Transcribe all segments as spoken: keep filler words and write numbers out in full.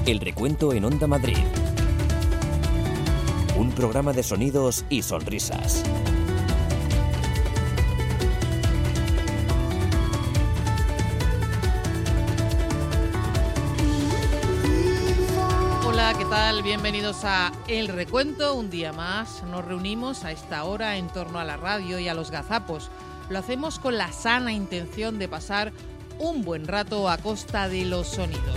El Recuento en Onda Madrid. Un programa de sonidos y sonrisas. Hola, ¿qué tal? Bienvenidos a El Recuento. Un día más nos reunimos a esta hora en torno a la radio y a los gazapos. Lo hacemos con la sana intención de pasar un buen rato a costa de los sonidos.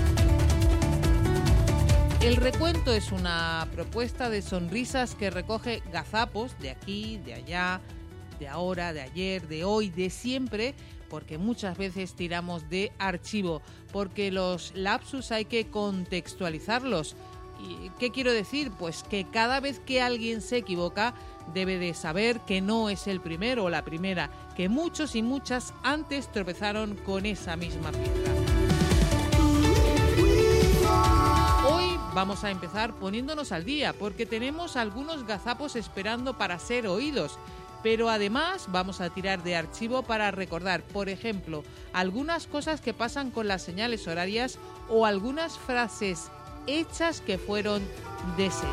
El Recuento es una propuesta de sonrisas que recoge gazapos de aquí, de allá, de ahora, de ayer, de hoy, de siempre, porque muchas veces tiramos de archivo, porque los lapsus hay que contextualizarlos. ¿Y qué quiero decir? Pues que cada vez que alguien se equivoca debe de saber que no es el primero o la primera, que muchos y muchas antes tropezaron con esa misma piedra. Hoy vamos a empezar poniéndonos al día, porque tenemos algunos gazapos esperando para ser oídos. Pero además vamos a tirar de archivo para recordar, por ejemplo, algunas cosas que pasan con las señales horarias o algunas frases hechas que fueron deshechas.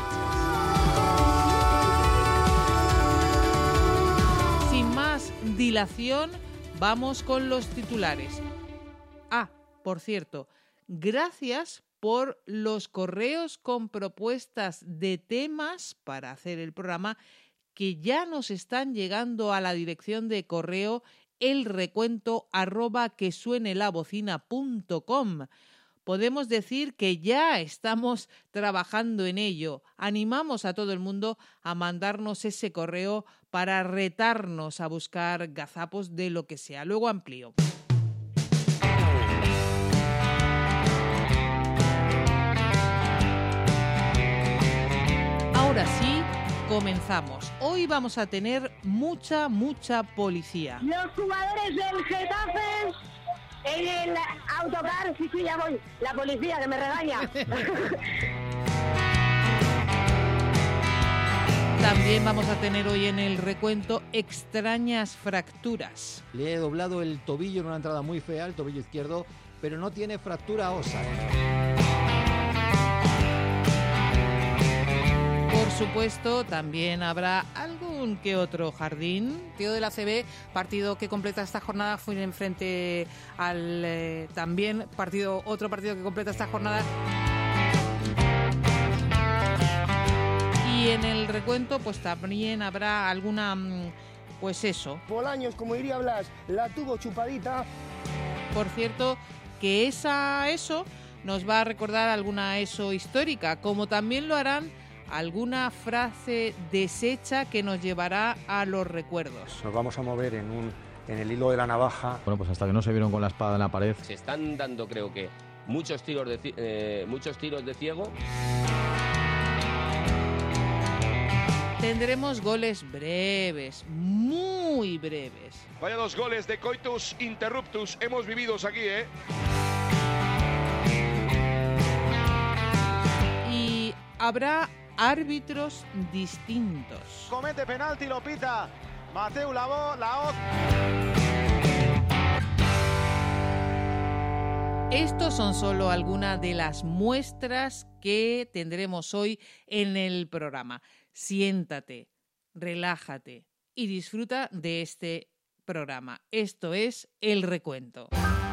Sin más dilación, vamos con los titulares. Ah, por cierto, gracias por los correos con propuestas de temas para hacer el programa que ya nos están llegando a la dirección de correo elrecuento arroba que suene la bocina punto com. Podemos decir que ya estamos trabajando en ello. Animamos a todo el mundo a mandarnos ese correo para retarnos a buscar gazapos de lo que sea. Luego amplío. Ahora sí, comenzamos. Hoy vamos a tener mucha, mucha policía. Los jugadores del Getafe en el autocar, sí, sí, ya voy. La policía que me regaña. También vamos a tener hoy en el recuento extrañas fracturas. Le he doblado el tobillo en una entrada muy fea, el tobillo izquierdo, pero no tiene fractura ósea. Por supuesto, también habrá algún que otro jardín. Partido de la A C B, partido que completa esta jornada, fue en frente al eh, también partido, otro partido que completa esta jornada. Y en el recuento, pues también habrá alguna, pues eso. Bolaños, como diría Blas, la tuvo chupadita. Por cierto, que esa ESO nos va a recordar alguna ESO histórica, como también lo harán alguna frase deshecha que nos llevará a los recuerdos. Nos vamos a mover en un en el hilo de la navaja. Bueno, pues hasta que no se vieron con la espada en la pared. Se están dando, creo que, muchos tiros de, eh, muchos tiros de ciego. Tendremos goles breves, muy breves. Vaya dos goles de coitus interruptus hemos vivido aquí, ¿eh? Y habrá árbitros distintos. Comete penalti, lo pita Mateu Lavó, Laoz. Estos son solo algunas de las muestras que tendremos hoy en el programa. Siéntate, relájate y disfruta de este programa. Esto es El Recuento.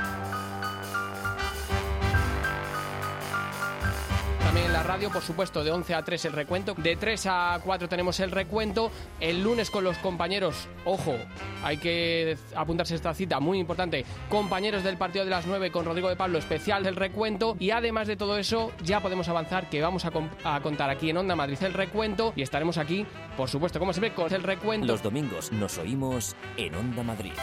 También en la radio, por supuesto, de once a tres el recuento, de tres a cuatro tenemos el recuento, el lunes con los compañeros, ojo, hay que apuntarse a esta cita muy importante, compañeros del partido de las nueve con Rodrigo de Pablo, especial del recuento, y además de todo eso ya podemos avanzar que vamos a, a contar aquí en Onda Madrid el recuento y estaremos aquí, por supuesto, como siempre, con el recuento. Los domingos nos oímos en Onda Madrid.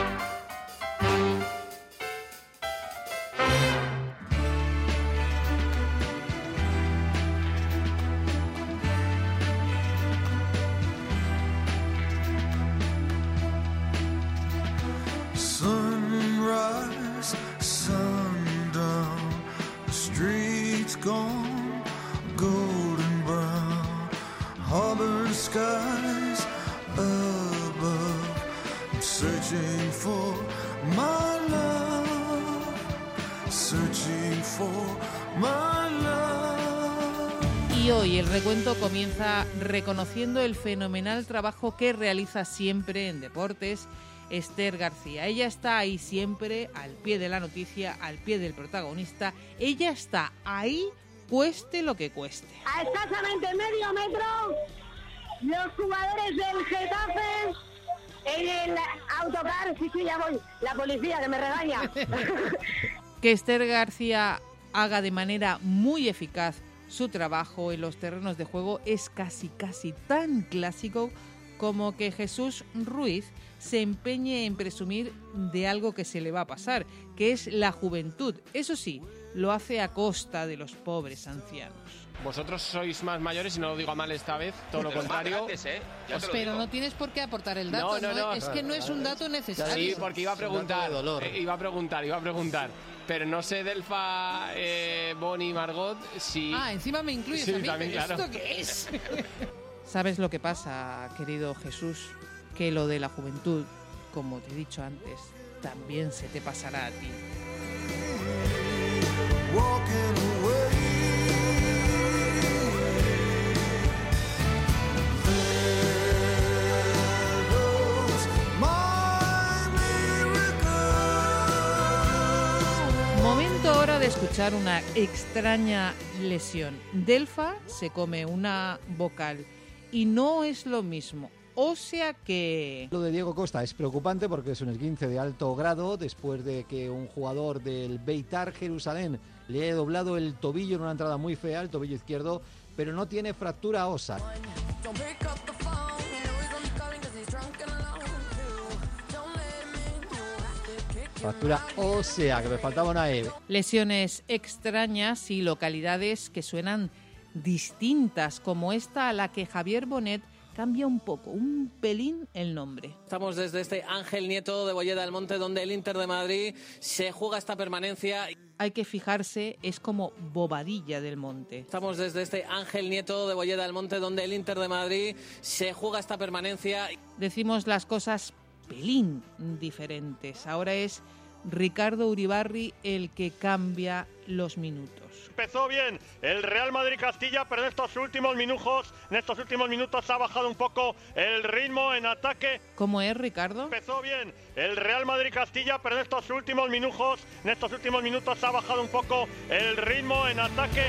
Sunrise, sundown, the streets gone golden brown, harbor skies above. I'm searching for my love, searching for my love. Y hoy el recuento comienza reconociendo el fenomenal trabajo que realiza siempre en deportes Esther García. Ella está ahí siempre, al pie de la noticia, al pie del protagonista. Ella está ahí, cueste lo que cueste. A escasamente medio metro, los jugadores del Getafe en el autocar, sí, sí, ya voy, la policía que me regaña. Que Esther García haga de manera muy eficaz su trabajo en los terrenos de juego es casi, casi tan clásico como que Jesús Ruiz se empeñe en presumir de algo que se le va a pasar, que es la juventud. Eso sí, lo hace a costa de los pobres ancianos. Vosotros sois más mayores y no lo digo a mal esta vez, todo lo contrario. Grandes, ¿eh? Ya te lo Pero digo. no tienes por qué aportar el dato, No, no, no. es que no es un dato necesario. Sí, porque iba a preguntar, eh, iba a preguntar, iba a preguntar. Pero no sé, Delfa, eh, Bonnie y Margot, si... Ah, encima me incluyes Sí, a mí. también, claro. ¿Esto qué es? ¿Sabes lo que pasa, querido Jesús? Que lo de la juventud, como te he dicho antes, también se te pasará a ti. Walking away. There goes my miracle. Momento ahora de escuchar una extraña lesión. Delfa se come una vocal y no es lo mismo. O sea que... Lo de Diego Costa es preocupante porque es un esguince de alto grado después de que un jugador del Beitar Jerusalén le haya doblado el tobillo en una entrada muy fea, el tobillo izquierdo, pero no tiene fractura ósea. Fractura ósea, que me faltaba una E. Lesiones extrañas y localidades que suenan distintas, como esta a la que Javier Bonet cambia un poco, un pelín el nombre. Estamos desde este Ángel Nieto de Bolleda del Monte, donde el Inter de Madrid se juega esta permanencia. Hay que fijarse, es como Bobadilla del Monte. Estamos desde este Ángel Nieto de Bolleda del Monte, donde el Inter de Madrid se juega esta permanencia. Decimos las cosas pelín diferentes. Ahora es Ricardo Uribarri el que cambia los minutos. Empezó bien el Real Madrid-Castilla, pero en estos últimos minutos, en estos últimos minutos ha bajado un poco el ritmo en ataque. ¿Cómo es, Ricardo? Empezó bien el Real Madrid-Castilla, pero en estos últimos minutos, en estos últimos minutos ha bajado un poco el ritmo en ataque.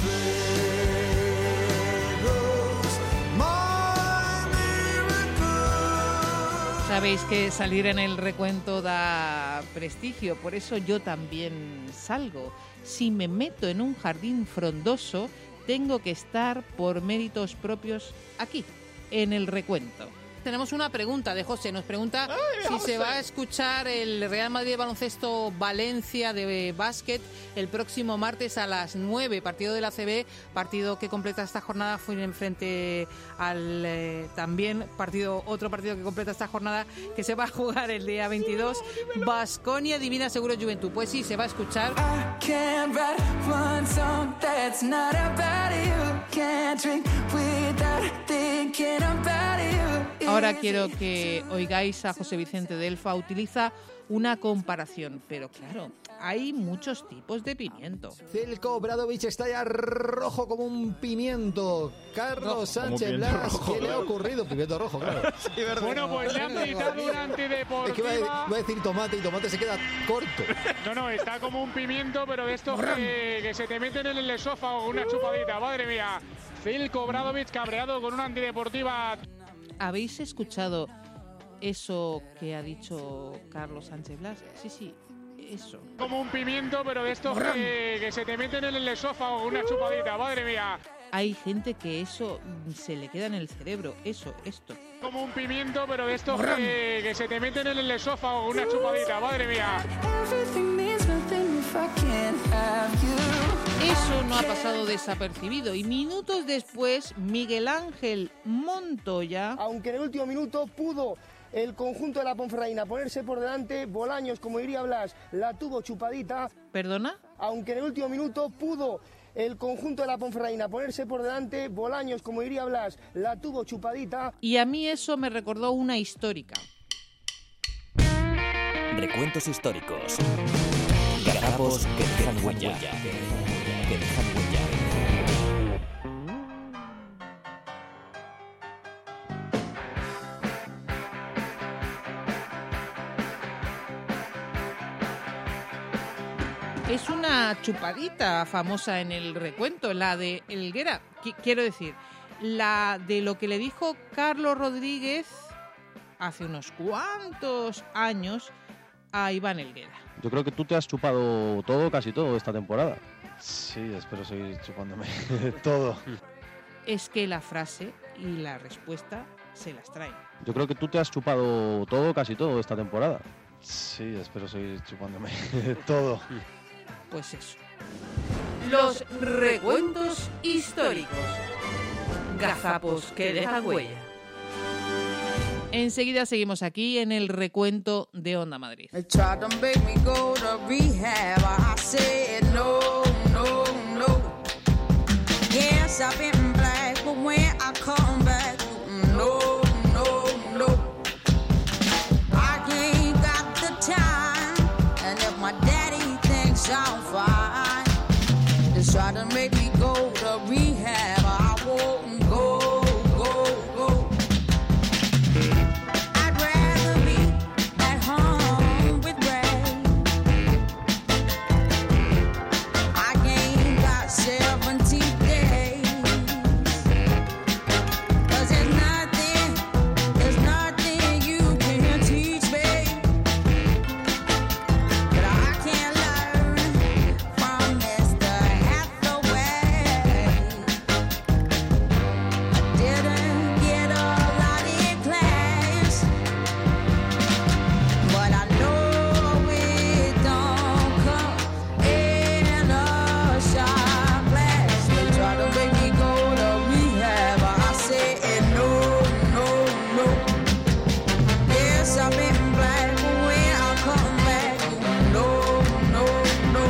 Sabéis que salir en el recuento da prestigio, por eso yo también salgo. Si me meto en un jardín frondoso, tengo que estar por méritos propios aquí, en el recuento. Tenemos una pregunta de José. Nos pregunta Ay, si José. se va a escuchar el Real Madrid de baloncesto Valencia de básquet el próximo martes a las nueve, partido de la A C B, partido que completa esta jornada, fue en frente al eh, también partido otro partido que completa esta jornada que se va a jugar el día veintidós, Baskonia Divina Seguro Juventud. Pues sí, se va a escuchar. Ahora quiero que oigáis a José Vicente Delfa. Utiliza una comparación, pero claro, hay muchos tipos de pimiento. Zeljko Obradović está ya rojo como un pimiento. Carlos rojo, Sánchez Blas, ¿qué le ha ocurrido? Pimiento rojo, claro. Sí, bueno, pues le han pitado una antideportiva. Es que va a, va a decir tomate y tomate se queda corto. No, no, está como un pimiento, pero de estos que, que se te meten en el esófago una chupadita. Madre mía. Zeljko Obradović cabreado con una antideportiva. ¿Habéis escuchado eso que ha dicho Carlos Sánchez Blas? Sí, sí, eso. Como un pimiento, pero de estos que, que se te meten en el esófago una chupadita. Madre mía. Hay gente que eso se le queda en el cerebro. Eso, esto. Como un pimiento, pero de estos que, que se te meten en el esófago una chupadita. Madre mía. Eso no ha pasado desapercibido y minutos después Miguel Ángel Montoya, aunque en el último minuto pudo el conjunto de la Ponferradina ponerse por delante, Bolaños, como diría Blas, la tuvo chupadita. ¿Perdona? Aunque en el último minuto pudo el conjunto de la Ponferradina ponerse por delante, Bolaños, como diría Blas, la tuvo chupadita. Y a mí eso me recordó una histórica. Recuentos históricos. Garapos que dejan huella. que dejan huella. Es una chupadita famosa en el recuento, la de Helguera. Qu- quiero decir, la de lo que le dijo Carlos Rodríguez hace unos cuantos años a Iván Helguera. Yo creo que tú te has chupado todo, casi todo, esta temporada. Sí, espero seguir chupándome todo. Es que la frase y la respuesta se las traen. Yo creo que tú te has chupado todo, casi todo, esta temporada. Sí, espero seguir chupándome todo. Pues eso. Los recuentos históricos. Gazapos que dejan huella. Enseguida seguimos aquí en el recuento de Onda Madrid. They tried to make me go to rehab. I said no, no, no. Yes, I've been black, but when I come back, no, no, no. I ain't got the time, and if my daddy thinks I'm fine, they try to make me go to rehab. I won't go, go, go. I'd rather be at home with Ray. I ain't got seventy days. 'Cause there's nothing, there's nothing you can teach me that I can't learn from Mister Hathaway. I didn't get a lot in class, but I know it don't come in a shot glass. They try to make me go to rehab. I said no, no, no. Yes, I've been black, but when I come back, no, no, no.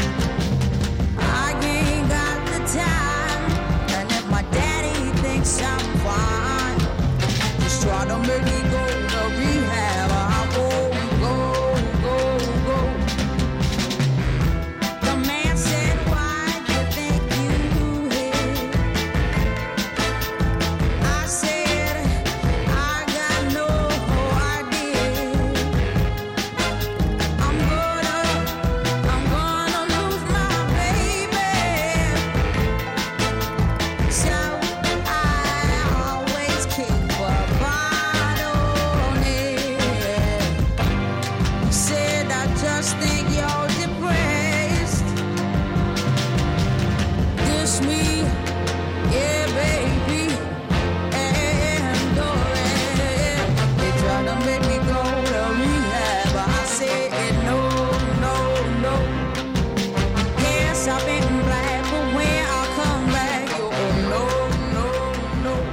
I ain't got the time, and if my daddy thinks I'm fine, just try to make me go to rehab. I won't go, go, go. The man said, why do you think you hit? I said, I got no idea. I'm gonna, I'm gonna lose my baby. So I always keep a bottle near. He said, I just think you're depressed. This me, yeah, baby, and go ahead. They try to make me go to rehab. I said no, no, no. Yes, I've been black, but when I come back, you oh no, no, no.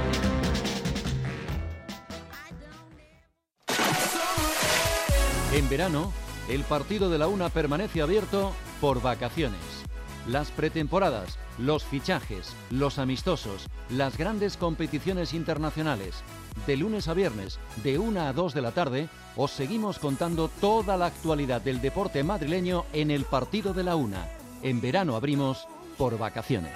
En verano, el partido de la UNA permanece abierto por vacaciones. Las pretemporadas, los fichajes, los amistosos, las grandes competiciones internacionales. De lunes a viernes, de una a dos de la tarde, os seguimos contando toda la actualidad del deporte madrileño en el partido de la UNA. En verano abrimos por vacaciones.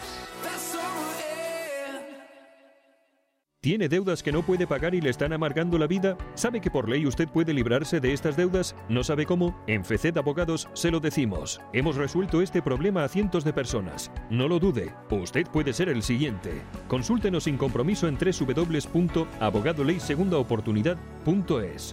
¿Tiene deudas que no puede pagar y le están amargando la vida? ¿Sabe que por ley usted puede librarse de estas deudas? ¿No sabe cómo? En F C D Abogados se lo decimos. Hemos resuelto este problema a cientos de personas. No lo dude, usted puede ser el siguiente. Consúltenos sin compromiso en doble u doble u doble u punto abogado ley segunda oportunidad punto es.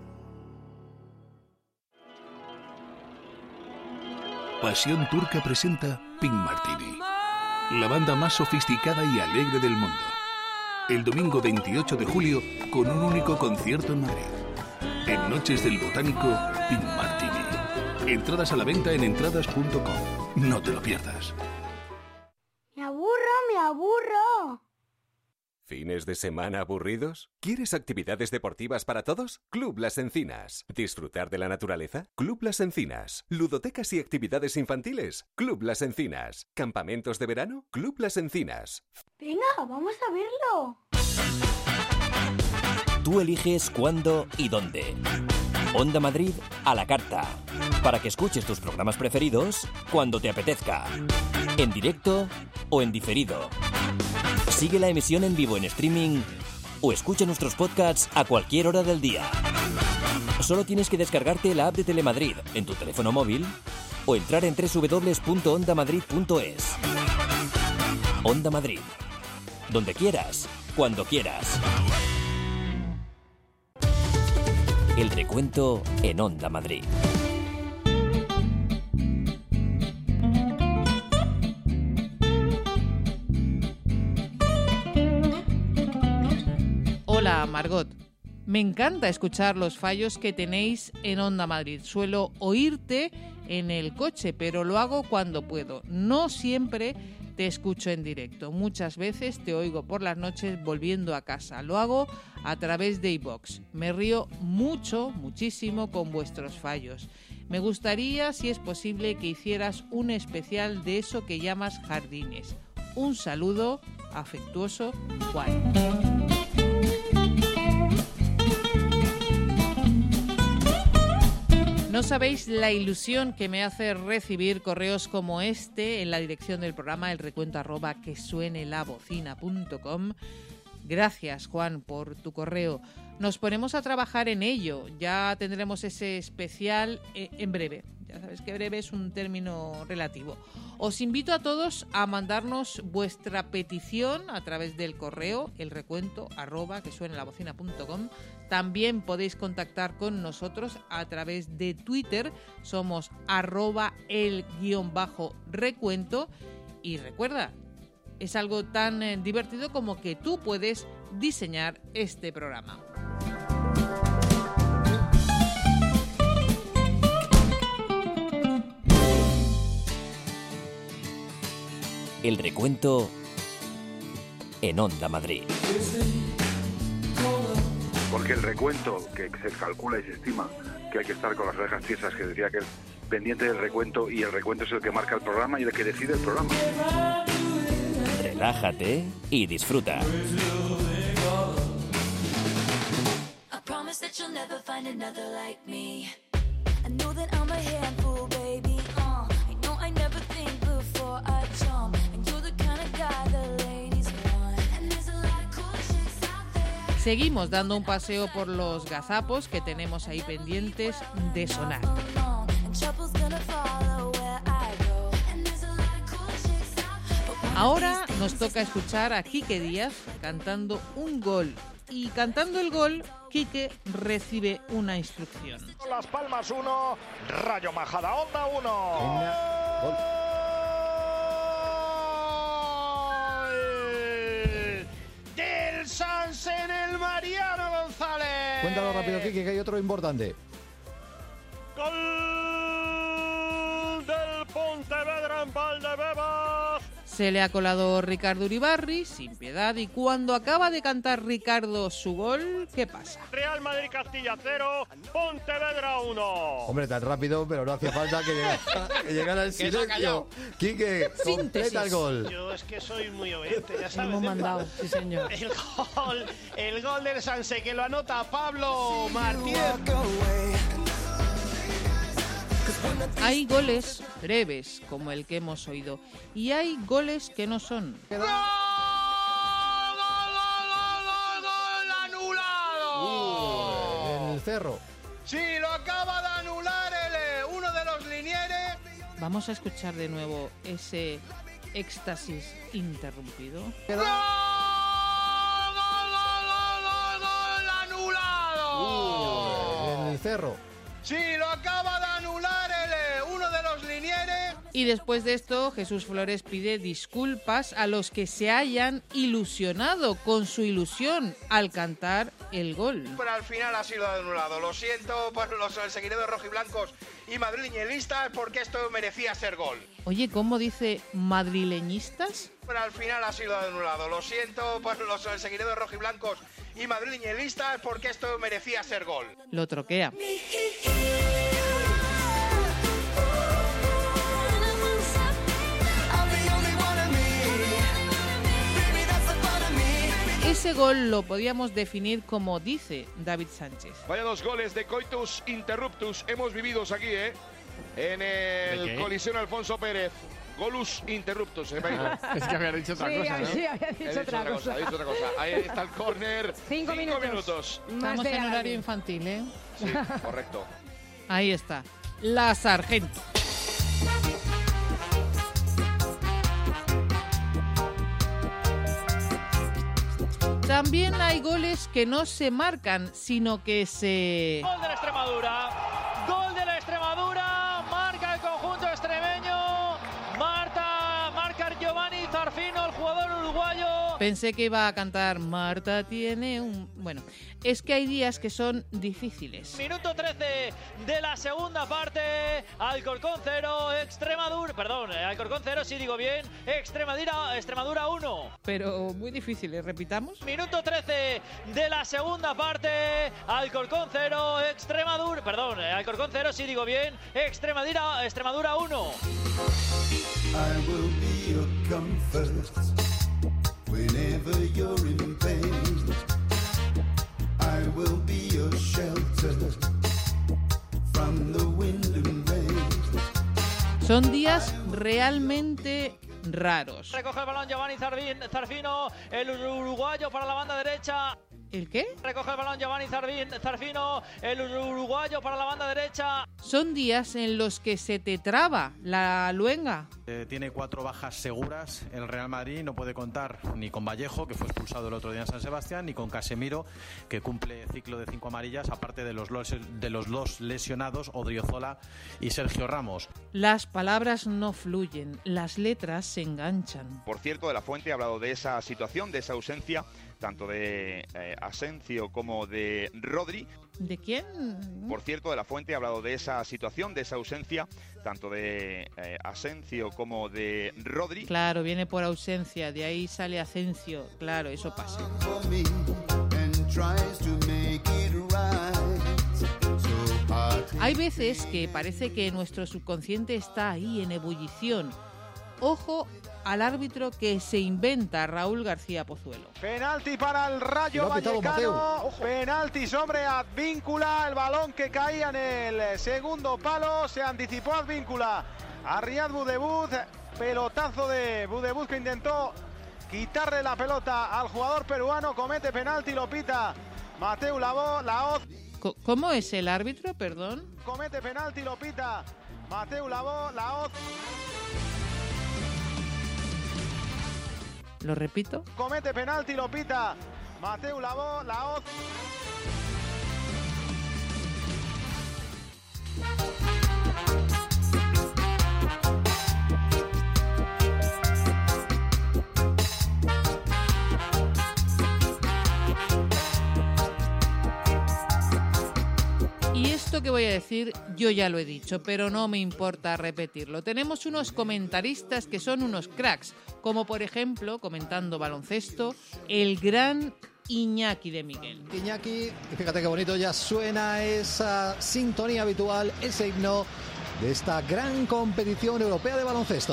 Pasión Turca presenta Pink Martini, la banda más sofisticada y alegre del mundo. El domingo veintiocho de julio, con un único concierto en Madrid. En Noches del Botánico, Pink Martini. Entradas a la venta en entradas punto com. No te lo pierdas. Me aburro, me aburro. ¿Fines de semana aburridos? ¿Quieres actividades deportivas para todos? Club Las Encinas. ¿Disfrutar de la naturaleza? Club Las Encinas. ¿Ludotecas y actividades infantiles? Club Las Encinas. ¿Campamentos de verano? Club Las Encinas. Venga, vamos a verlo. Tú eliges cuándo y dónde. Onda Madrid a la carta. Para que escuches tus programas preferidos cuando te apetezca. en directo o en diferido. Sigue la emisión en vivo en streaming o escucha nuestros podcasts a cualquier hora del día. Solo tienes que descargarte la app de Telemadrid en tu teléfono móvil o entrar en doble u doble u doble u punto onda madrid punto es. Onda Madrid. Donde quieras, cuando quieras. El recuento en Onda Madrid. Hola, Margot. Me encanta escuchar los fallos que tenéis en Onda Madrid. Suelo oírte en el coche, pero lo hago cuando puedo. No siempre te escucho en directo. Muchas veces te oigo por las noches volviendo a casa. Lo hago a través de iVoox. Me río mucho, muchísimo con vuestros fallos. Me gustaría, si es posible, que hicieras un especial de eso que llamas jardines. Un saludo afectuoso, Juan. No sabéis la ilusión que me hace recibir correos como este en la dirección del programa, el recuento arroba que suene la bocina punto com. Gracias, Juan, por tu correo. Nos ponemos a trabajar en ello. Ya tendremos ese especial eh, en breve. Ya sabes que breve es un término relativo. Os invito a todos a mandarnos vuestra petición a través del correo, el recuento arroba que suene la bocina punto com. También podéis contactar con nosotros a través de Twitter. Somos arroba el guión bajo recuento. Y recuerda, es algo tan eh, divertido como que tú puedes diseñar este programa. El recuento en Onda Madrid. Porque el recuento, que se calcula y se estima que hay que estar con las orejas tiesas, que decía que es pendiente del recuento, y el recuento es el que marca el programa y el que decide el programa. Relájate y disfruta. Seguimos dando un paseo por los gazapos que tenemos ahí pendientes de sonar. Ahora nos toca escuchar a Quique Díaz cantando un gol. Y cantando el gol, Quique recibe una instrucción. Las Palmas uno, Rayo Majadahonda uno. Gol. Del Sanse en el Mariano González. Cuéntalo rápido, Quique, que hay otro importante. Gol del Pontevedra en Valdebebas. Se le ha colado Ricardo Uribarri sin piedad, y cuando acaba de cantar Ricardo su gol, ¿qué pasa? Real Madrid Castilla cero, Pontevedra uno. Hombre, tan rápido, pero no hacía falta que llegara, que llegara el silencio. Quique, completa el gol. Yo es que soy muy obediente, ya sabes. Hemos mandado, sí señor. El gol, el gol del Sanse, que lo anota Pablo Martínez. Hay goles breves, como el que hemos oído, y hay goles que no son. ¡Gol, gol, gol, gol anulado! Uh, en el Cerro. Sí, lo acaba de anular el, eh, uno de los linieres. Vamos a escuchar de nuevo ese éxtasis interrumpido. ¡Gol, gol, gol, gol, gol anulado! Uh, en el Cerro. Sí, lo acaba de anular el, eh, uno de los linieres. Y después de esto, Jesús Flores pide disculpas a los que se hayan ilusionado con su ilusión al cantar el gol. Pero al final ha sido anulado. Lo siento por los seguidores rojiblancos y madrileñistas, porque esto merecía ser gol. Oye, ¿cómo dice madrileñistas? Pero al final ha sido anulado. Lo siento por los seguidores rojiblancos y madrileñistas, porque esto merecía ser gol. Lo troquea. Ese gol lo podíamos definir como dice David Sánchez. Vaya dos goles de coitus interruptus hemos vivido aquí, ¿eh? En el Colisión Alfonso Pérez. Golus interruptus. ¿eh? Ah, es que había dicho otra Sí, cosa, ¿no? sí, había dicho He dicho otra otra cosa, cosa. he dicho otra cosa. Ahí está el córner. Cinco minutos. Más Estamos de en horario Alarbi. infantil, ¿eh? Sí, correcto. Ahí está. La Sargento. También hay goles que no se marcan, sino que se... Gol de la Extremadura, gol de la Extremadura, marca el conjunto extremeño, Marta, marca Giovanni Zarfino, el jugador uruguayo. Pensé que iba a cantar Marta tiene un... Bueno, es que hay días que son difíciles. Minuto trece de la segunda parte, Alcorcón cero, Extremadura, perdón, Alcorcón cero, si digo bien, Extremadura, Extremadura uno. Pero muy difíciles, repitamos. Minuto trece de la segunda parte, Alcorcón cero, Extremadura, perdón, Alcorcón cero, si digo bien, Extremadura, Extremadura uno. I will be your comfort whenever you're in pain. I will be your shelter from the wind and rain. Son días realmente raros. Recoge el balón Giovanni Zarfin- Zarfino, el uruguayo para la banda derecha. ¿El qué? Recoge el balón Giovanni Zarfin- Zarfino, el uruguayo para la banda derecha. Son días en los que se te traba la luenga. Eh, tiene cuatro bajas seguras el Real Madrid, no puede contar ni con Vallejo, que fue expulsado el otro día en San Sebastián, ni con Casemiro, que cumple ciclo de cinco amarillas, aparte de los, los, de los dos lesionados, Odriozola y Sergio Ramos. Las palabras no fluyen, las letras se enganchan. Por cierto, De la Fuente ha hablado de esa situación, de esa ausencia, tanto de eh, Asensio como de Rodri. ¿De quién? Por cierto, De la Fuente ha hablado de esa situación, de esa ausencia, tanto de eh, Asensio como de Rodri. Claro, viene por ausencia, de ahí sale Asensio. Claro, eso pasa. Hay veces que parece que nuestro subconsciente está ahí en ebullición. Ojo al árbitro que se inventa, Raúl García Pozuelo. Penalti para el Rayo Lo ha pitado Vallecano. Penalti sobre Advíncula. El balón que caía en el segundo palo. Se anticipó Advíncula a Riyad Boudebouz. Pelotazo de Boudebouz que intentó quitarle la pelota al jugador peruano. Comete penalti, lo pita Mateu Lavó, Laoz. ¿Cómo es el árbitro, perdón? Comete penalti, lo pita Mateu Lavó, Laoz. ¿Lo repito? Comete penalti, lo pita Mateu Lavó, Laoz. Y esto que voy a decir, yo ya lo he dicho, pero no me importa repetirlo. Tenemos unos comentaristas que son unos cracks, como por ejemplo, comentando baloncesto, el gran Iñaki de Miguel. Iñaki, fíjate qué bonito ya suena esa sintonía habitual, ese himno de esta gran competición europea de baloncesto.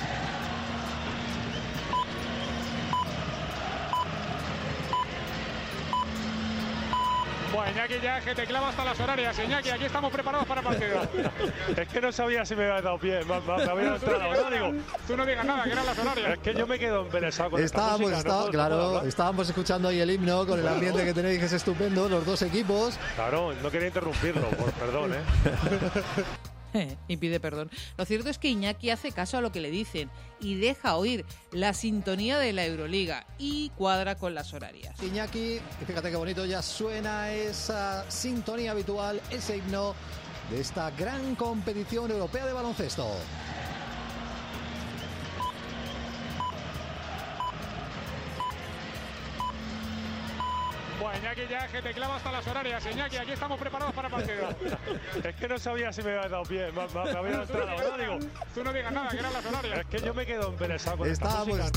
Bueno, Iñaki ya que te clava hasta las horarias. Iñaki, aquí estamos preparados para el partido. Es que no sabía si me había dado pie, me, me, me había entrado, ¿no? Digo, tú no digas nada, que eran las horarias. Es que yo me quedo embelesado con Estábamos, esta música, está- no puedo- claro, no puedo hablar. estábamos escuchando ahí el himno con el ambiente que tenéis, que es estupendo, los dos equipos. Claro, no quería interrumpirlo, por perdón, ¿eh? Y pide perdón. Lo cierto es que Iñaki hace caso a lo que le dicen y deja oír la sintonía de la Euroliga y cuadra con las horarias. Iñaki, fíjate qué bonito ya suena esa sintonía habitual, ese himno de esta gran competición europea de baloncesto. Bueno, Iñaki ya que te clava hasta las horarias. Iñaki, aquí estamos preparados para el partido. Es que no sabía si me había dado pie, me, me, me había entrado, ¿no? Digo, tú no digas nada, que eran las horarias. Es que yo me quedo embelesado con esta Estábamos, música.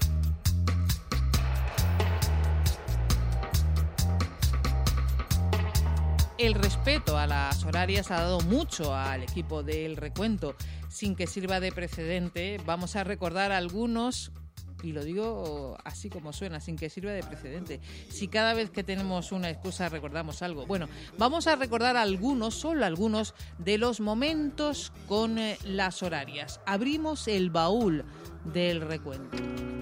El respeto a las horarias ha dado mucho al equipo del recuento. Sin que sirva de precedente, vamos a recordar algunos Y lo digo así como suena, sin que sirva de precedente. Si cada vez que tenemos una excusa recordamos algo. Bueno, vamos a recordar algunos, solo algunos, de los momentos con eh, las horarias. Abrimos el baúl del recuento.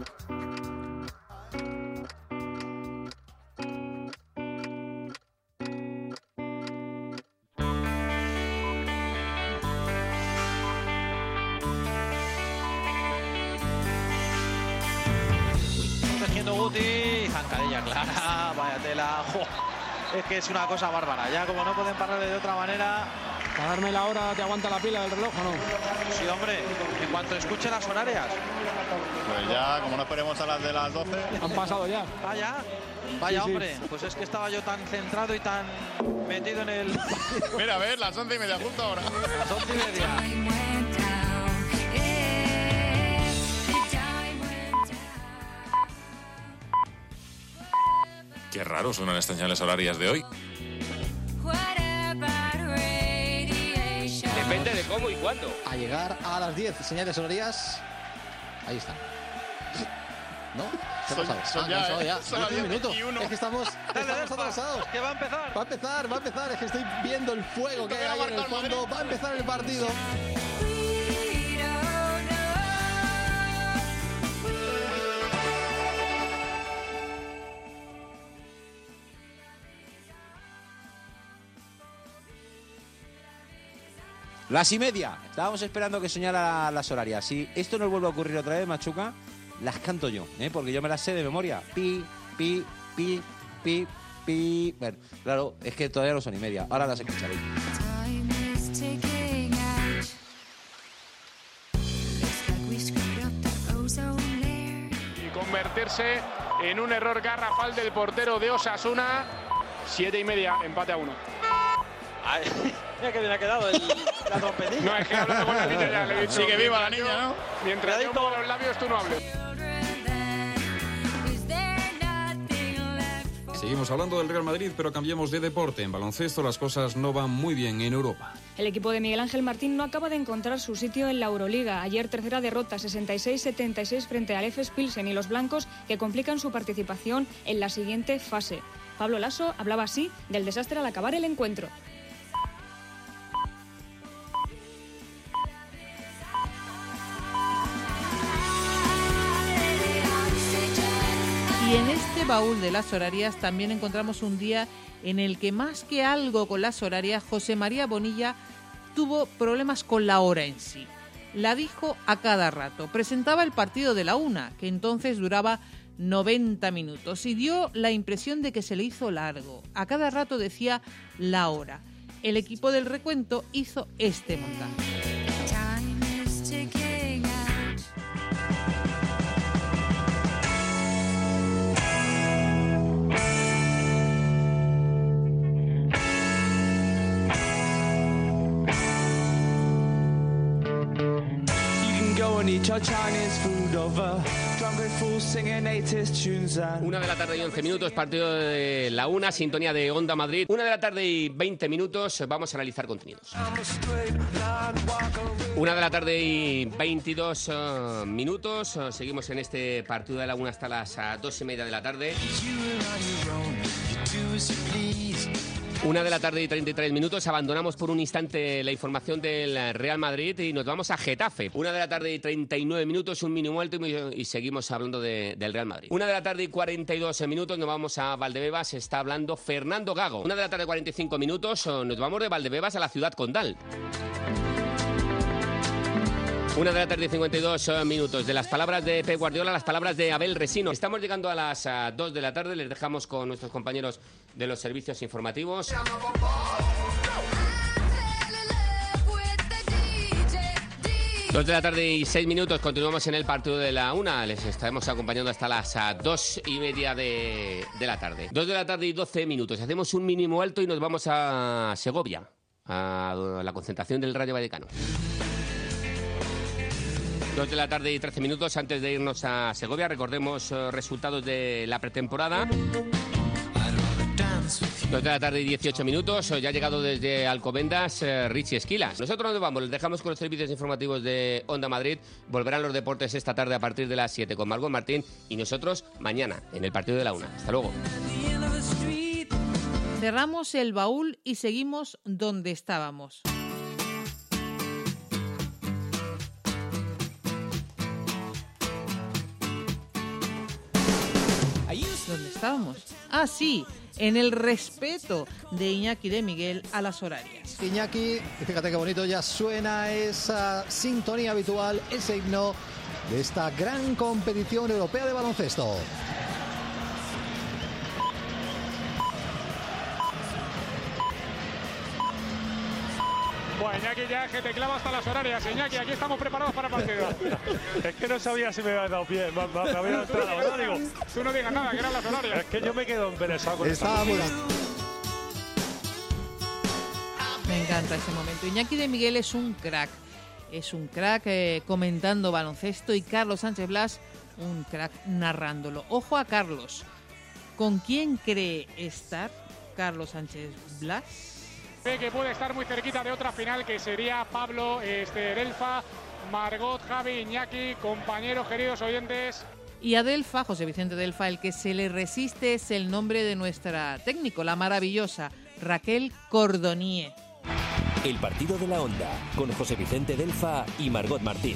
Guti, zancadilla clara, vaya tela. ¡Jo! Es que es una cosa bárbara. Ya como no pueden pararle de otra manera. Para darme la hora, ¿te aguanta la pila del reloj o no? Sí, hombre, en cuanto escuche las horarias. Pues ya, como no esperemos a las de las doce. Han pasado ya. Ah, ya. Vaya, Sí, sí. hombre, pues es que estaba yo tan centrado y tan metido en el. Mira, a ver, las once y media, justo ahora. Las once y media. Qué raro suenan estas señales horarias de hoy. Depende de cómo y cuándo. A llegar a las diez, señales horarias. Ahí están. ¿No? ¿Qué Son- pasa? son Ah, ya, no, son ¿eh? ya. Son las Un diez minuto. veintiuno. Es que estamos, estamos atrasados. Que va a empezar. Va a empezar, va a empezar. Es que estoy viendo el fuego que hay ahí en el fondo. Va a empezar el partido. Las y media. Estábamos esperando que señala las horarias. Si esto nos vuelve a ocurrir otra vez, Machuca, las canto yo, ¿eh? Porque yo me las sé de memoria. Pi, pi, pi, pi, pi. Bueno, claro, es que todavía no son y media. Ahora las escucharéis. Y convertirse en un error garrafal del portero de Osasuna. Siete y media, empate a uno. Ay, mira que bien ha quedado el, la trompetilla. No, es que hablando con la niña ya le he dicho. Sí, que viva la mientras niña, yo- ¿no? Mientras yo muevo los labios, tú no hables. Seguimos hablando del Real Madrid, pero cambiamos de deporte. En baloncesto las cosas no van muy bien en Europa. El equipo de Miguel Ángel Martín no acaba de encontrar su sitio en la Euroliga. Ayer tercera derrota, sesenta y seis setenta y seis frente al Efes Pilsen y los blancos que complican su participación en la siguiente fase. Pablo Lasso hablaba así del desastre al acabar el encuentro. Y en este baúl de las horarias también encontramos un día en el que más que algo con las horarias, José María Bonilla tuvo problemas con la hora en sí. La dijo a cada rato. Presentaba el partido de la una, que entonces duraba noventa minutos, y dio la impresión de que se le hizo largo. A cada rato decía la hora. El equipo del recuento hizo este montaje. Una de la tarde y once minutos, partido de la una, sintonía de Onda Madrid. Una de la tarde y veinte minutos, vamos a analizar contenidos. Una de la tarde y veintidós uh, minutos, uh, seguimos en este partido de la una hasta las uh, dos y media de la tarde. Una de la tarde y treinta y tres minutos, abandonamos por un instante la información del Real Madrid y nos vamos a Getafe. Una de la tarde y treinta y nueve minutos, un mínimo alto y, y seguimos hablando de, del Real Madrid. Una de la tarde y cuarenta y dos minutos, nos vamos a Valdebebas, está hablando Fernando Gago. Una de la tarde y cuarenta y cinco minutos, nos vamos de Valdebebas a la ciudad condal. Una de la tarde y cincuenta y dos minutos. De las palabras de Pep Guardiola a las palabras de Abel Resino. Estamos llegando a las uh, dos de la tarde. Les dejamos con nuestros compañeros de los servicios informativos. Dos de la tarde y seis minutos. Continuamos en el partido de la una. Les estaremos acompañando hasta las uh, dos y media de, de la tarde. Dos de la tarde y doce minutos. Hacemos un mínimo alto y nos vamos a Segovia, a la concentración del Rayo Vallecano. Dos de la tarde y trece minutos. Antes de irnos a Segovia, recordemos uh, resultados de la pretemporada. Dos de la tarde y dieciocho minutos. Ya ha llegado desde Alcobendas eh, Richie Esquilas. Nosotros nos vamos, les dejamos con los servicios informativos de Onda Madrid. Volverán los deportes esta tarde a partir de las siete con Margot Martín y nosotros mañana en el partido de la una. Hasta luego. Cerramos el baúl y seguimos donde estábamos. ¿Dónde estábamos? Ah, sí, en el respeto de Iñaki de Miguel a las horarias. Iñaki, fíjate qué bonito ya suena esa sintonía habitual, ese himno de esta gran competición europea de baloncesto. Bueno, Iñaki ya que te clava hasta las horarias. Iñaki, aquí estamos preparados para el partido. Es que no sabía si me había dado pie, me, me, me había entrado, ¿verdad? Digo, tú no digas nada, que eran las horarias. Es que yo me quedo embelesado con Estaba muy... Me encanta ese momento. Iñaki de Miguel es un crack. Es un crack eh, comentando baloncesto y Carlos Sánchez Blas, un crack narrándolo. Ojo a Carlos. ¿Con quién cree estar Carlos Sánchez Blas? Ve que puede estar muy cerquita de otra final que sería Pablo este, Delfa, Margot, Javi, Iñaki, compañeros, queridos oyentes. Y a Delfa, José Vicente Delfa, el que se le resiste es el nombre de nuestra técnico, la maravillosa Raquel Cordonier. El partido de la Onda, con José Vicente Delfa y Margot Martín.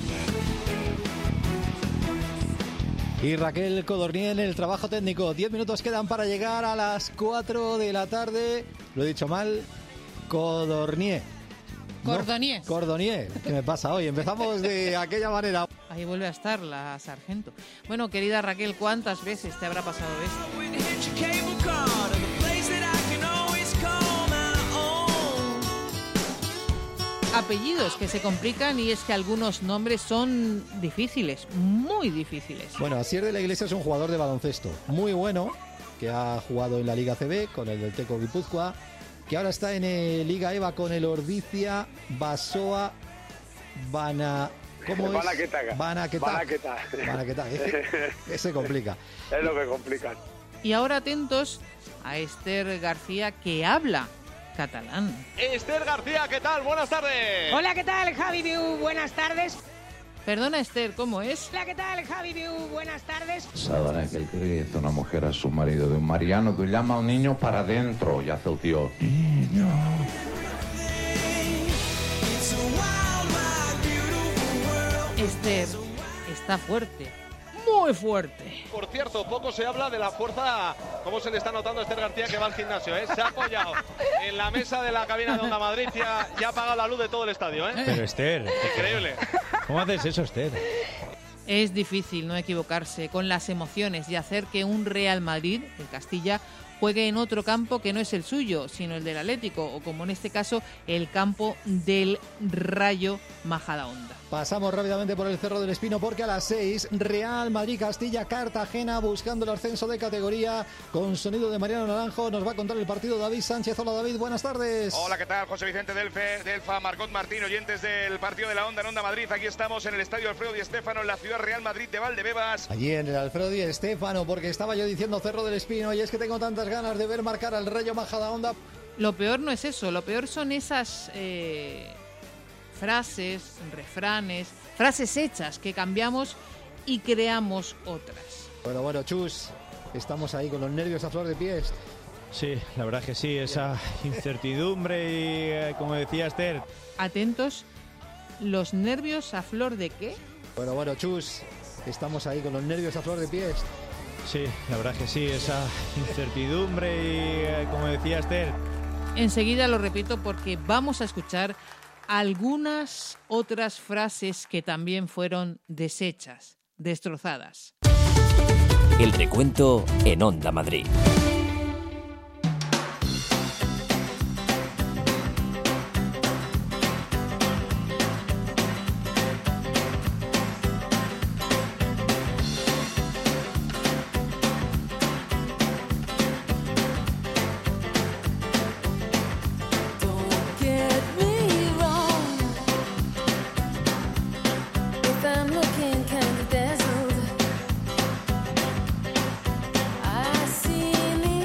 Y Raquel Codornier en el trabajo técnico. Diez minutos quedan para llegar a las cuatro de la tarde. Lo he dicho mal. Codornier. Cordonier. No, Cordonier. ¿Qué me pasa hoy? Empezamos de aquella manera. Ahí vuelve a estar la sargento. Bueno, querida Raquel, ¿cuántas veces te habrá pasado esto? Apellidos que se complican y es que algunos nombres son difíciles, muy difíciles. Bueno, Asier de la Iglesia es un jugador de baloncesto muy bueno, que ha jugado en la Liga C B con el del Teco Guipúzcoa, que ahora está en el Liga EVA con el Ordizia Basoa Bana... ¿Cómo es? Banaquetaga. Banaquetaga. Banaquetaga. Banaquetaga. Ese se complica. Es lo que complican. Y ahora atentos a Esther García, que habla catalán. Esther García, ¿qué tal? Buenas tardes. Hola, ¿qué tal, Javi Viu? Buenas tardes. Perdona, Esther, ¿cómo es? Hola, ¿qué tal, Javi Viu? Buenas tardes. Sabes que el que le dice una mujer a su marido de un Mariano, tú llama a un niño para adentro y hace el tío. Niño. Esther está fuerte, muy fuerte. Por cierto, poco se habla de la fuerza, cómo se le está notando a Esther García que va al gimnasio, ¿eh? Se ha apoyado en la mesa de la cabina de Onda Madrid y ha, ya ha apagado la luz de todo el estadio, ¿eh? Pero Esther... Increíble. ¿Cómo haces eso, Esther? Es difícil no equivocarse con las emociones y hacer que un Real Madrid, el Castilla, juegue en otro campo que no es el suyo, sino el del Atlético, o como en este caso, el campo del Rayo Majadahonda. Pasamos rápidamente por el Cerro del Espino porque a las seis, Real Madrid Castilla Cartagena buscando el ascenso de categoría con sonido de Mariano Naranjo. Nos va a contar el partido David Sánchez. Hola David, buenas tardes. Hola, ¿qué tal? José Vicente Delfe, Delfa, Margot Martín, oyentes del partido de la Onda en Onda Madrid. Aquí estamos en el Estadio Alfredo Di Stéfano en la ciudad Real Madrid de Valdebebas. Allí en el Alfredo Di Stéfano, porque estaba yo diciendo Cerro del Espino y es que tengo tantas ganas de ver marcar al Rayo Majadahonda. Lo peor no es eso, lo peor son esas eh, frases, refranes, frases hechas que cambiamos y creamos otras. Bueno, bueno, Chus, estamos ahí con los nervios a flor de pies. Sí, la verdad es que sí, esa incertidumbre y, eh, como decía Esther... Atentos, ¿los nervios a flor de qué? Bueno, bueno, Chus, estamos ahí con los nervios a flor de pies. Sí, la verdad es que sí, esa incertidumbre y, eh, como decía Esther... Enseguida lo repito porque vamos a escuchar algunas otras frases que también fueron deshechas, destrozadas. El recuento en Onda Madrid. I see me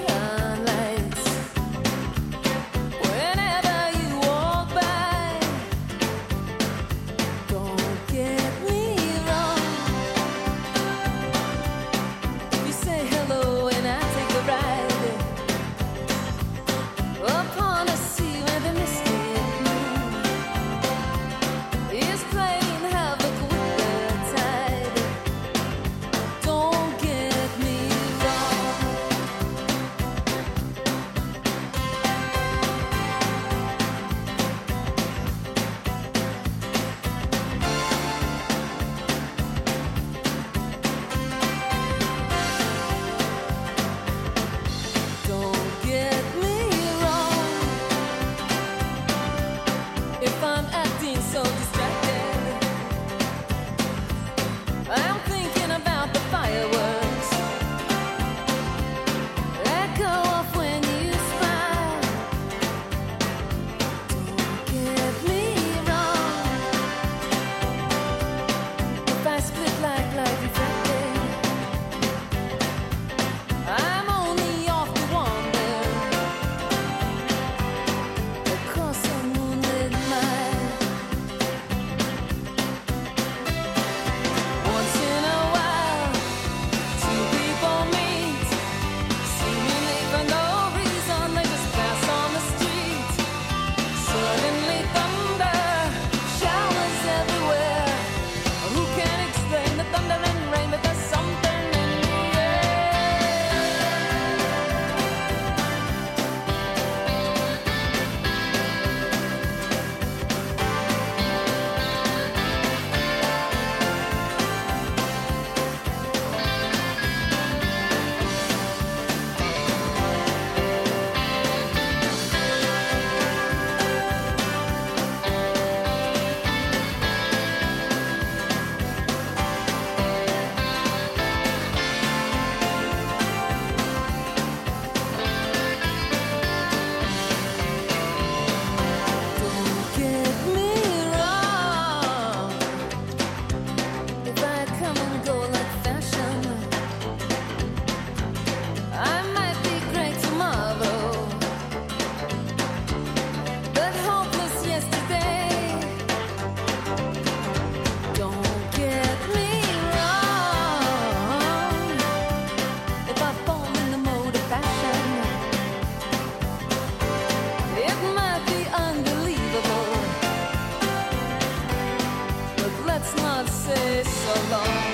along.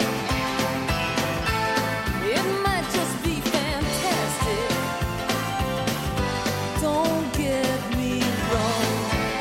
It might just be fantastic. Don't get me wrong.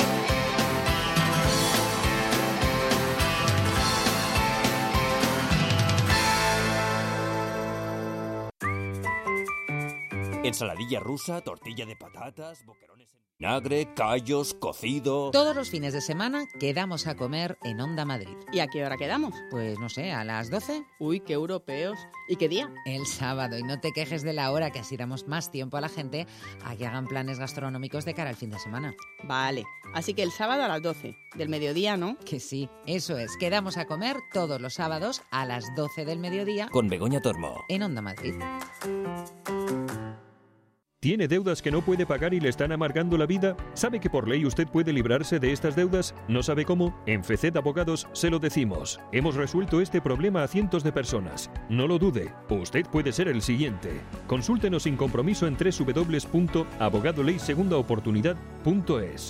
Ensaladilla rusa, tortilla de patatas, boquerones en vinagre, callos, cocido... Todos los fines de semana quedamos a comer en Onda Madrid. ¿Y a qué hora quedamos? Pues no sé, ¿a las doce? Uy, qué europeos. ¿Y qué día? El sábado. Y no te quejes de la hora, que así damos más tiempo a la gente a que hagan planes gastronómicos de cara al fin de semana. Vale, así que el sábado a las doce. Del mediodía, ¿no? Que sí, eso es. Quedamos a comer todos los sábados a las doce del mediodía. Con Begoña Tormo. En Onda Madrid. ¿Tiene deudas que no puede pagar y le están amargando la vida? ¿Sabe que por ley usted puede librarse de estas deudas? ¿No sabe cómo? En F C Abogados se lo decimos. Hemos resuelto este problema a cientos de personas. No lo dude, usted puede ser el siguiente. Consúltenos sin compromiso en doble u doble u doble u punto abogado ley segunda oportunidad punto es.